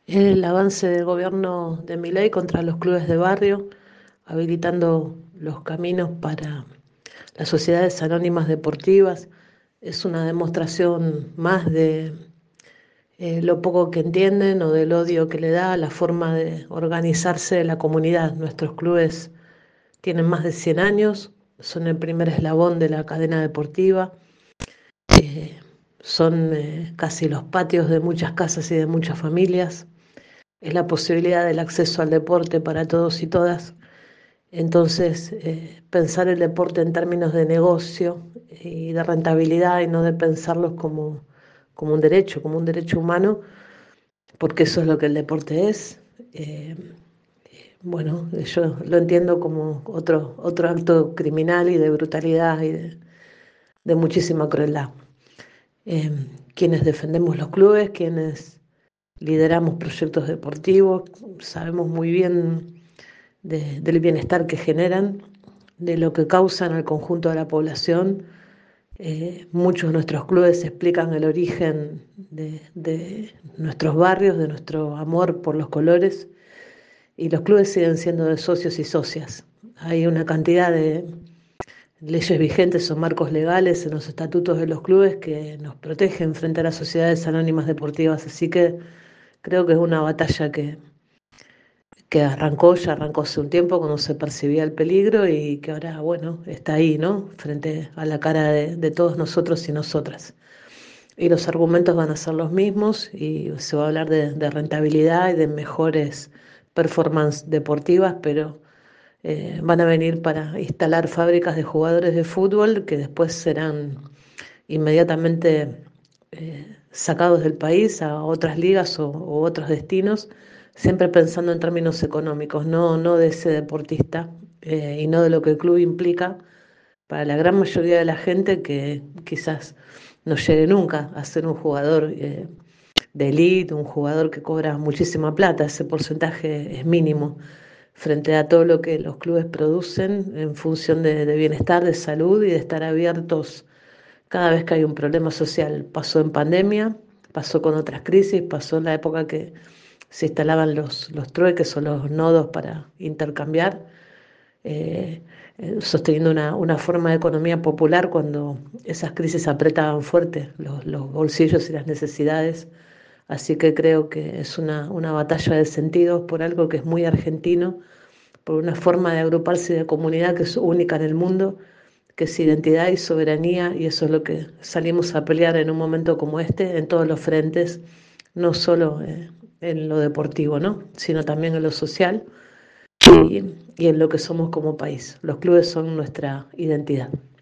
El avance del gobierno de Milei contra los clubes de barrio, habilitando los caminos para las sociedades anónimas deportivas, es una demostración más de lo poco que entienden o del odio que le da a la forma de organizarse de la comunidad. Nuestros clubes tienen más de 100 años, son el primer eslabón de la cadena deportiva, eh, son casi los patios de muchas casas y de muchas familias. Es la posibilidad del acceso al deporte para todos y todas. Entonces, pensar el deporte en términos de negocio y de rentabilidad y no de pensarlos como un derecho humano, porque eso es lo que el deporte es. eh, bueno, yo lo entiendo como otro acto criminal y de brutalidad y de muchísima crueldad. Eh, Quienes defendemos los clubes, quienes lideramos proyectos deportivos, sabemos muy bien del bienestar que generan, de lo que causan al conjunto de la población. Muchos de nuestros clubes explican el origen de nuestros barrios, de nuestro amor por los colores, y los clubes siguen siendo de socios y socias. Hay una cantidad de leyes vigentes o marcos legales en los estatutos de los clubes que nos protegen frente a las sociedades anónimas deportivas, así que creo que es una batalla que ya arrancó hace un tiempo cuando se percibía el peligro y que ahora, bueno, está ahí, ¿no? Frente a la cara de todos nosotros y nosotras. Y los argumentos van a ser los mismos y se va a hablar de rentabilidad y de mejores performances deportivas, pero van a venir para instalar fábricas de jugadores de fútbol que después serán inmediatamente sacados del país a otras ligas o otros destinos, siempre pensando en términos económicos, no de ese deportista y no de lo que el club implica para la gran mayoría de la gente que quizás no llegue nunca a ser un jugador de élite, un jugador que cobra muchísima plata. Ese porcentaje es mínimo frente a todo lo que los clubes producen en función de bienestar, de salud y de estar abiertos cada vez que hay un problema social. Pasó en pandemia, pasó con otras crisis, pasó en la época que se instalaban los trueques o los nodos para intercambiar, eh, sosteniendo una forma de economía popular cuando esas crisis apretaban fuerte los bolsillos y las necesidades. Así que creo que es una batalla de sentidos por algo que es muy argentino, por una forma de agruparse y de comunidad que es única en el mundo, que es identidad y soberanía, y eso es lo que salimos a pelear en un momento como este, en todos los frentes, no solo en lo deportivo, ¿no? Sino también en lo social y en lo que somos como país. Los clubes son nuestra identidad.